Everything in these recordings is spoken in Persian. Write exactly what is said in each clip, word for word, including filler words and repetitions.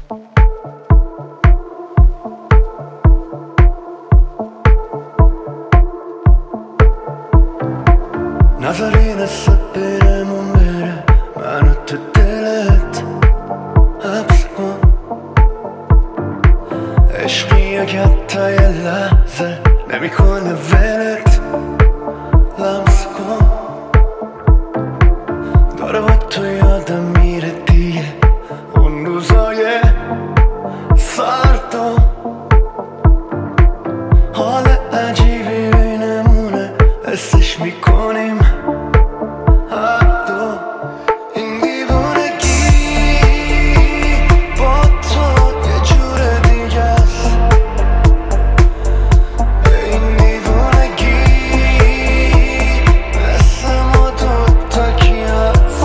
نذاری نصف برمون بره منو تو دلت حبس کن. عشقی که حتی یه لحظه نمیکنه ولت لمس کن. داره با تو یادم میره دیگه اون روزای سرد و حال عجیبی بینمونه حسش میکنیم هر دو. این دیوونگی با تو یه جور دیگه است. این دیوونگی مثل ما دوتا کی هست.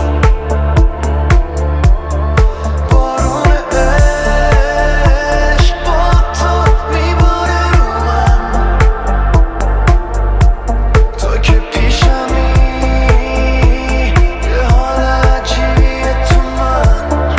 بارون عشق با تو میباره رو من. تو که پیشمی یه حال عجیبیه تو من.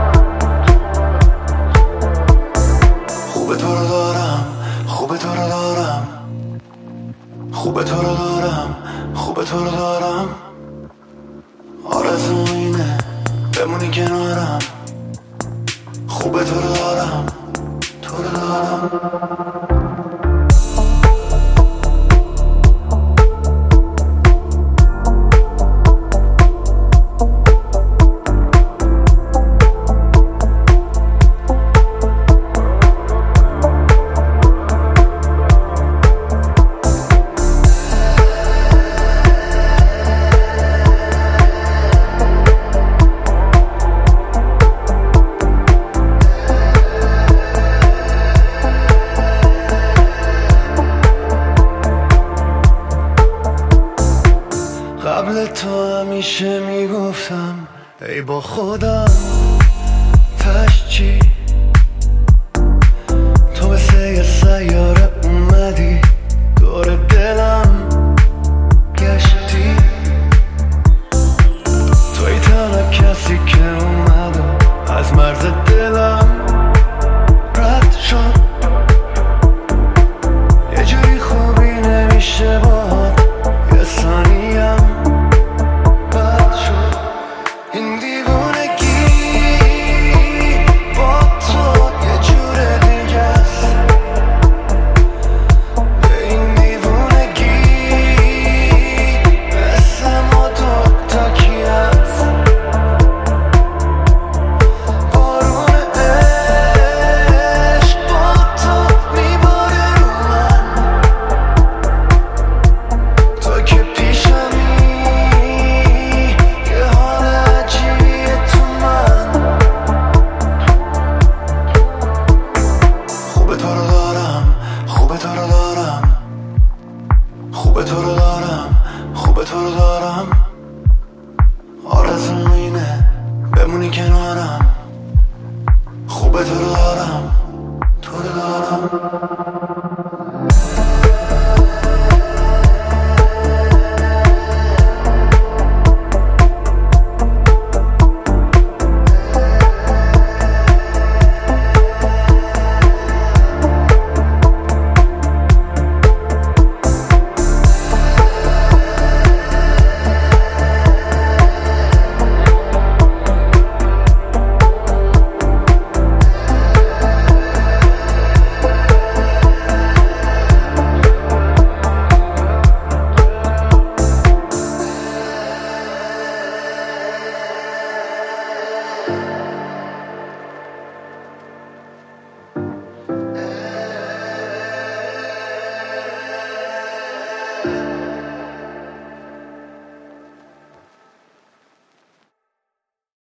خوبه تو رو دارم، خوبه تو رو دارم، خوبه تو رو دارم، خوبه تو رو دارم. آرزوم اینه بمونی کنارم. خوبه تو رو دارم، تو رو دارم. قبل تو همیشه میگفتم ای با خودم تش چی. تو مثل یه سیاره اومدی دور دلم گشتی. توی تنها کسی که اومد و از مرز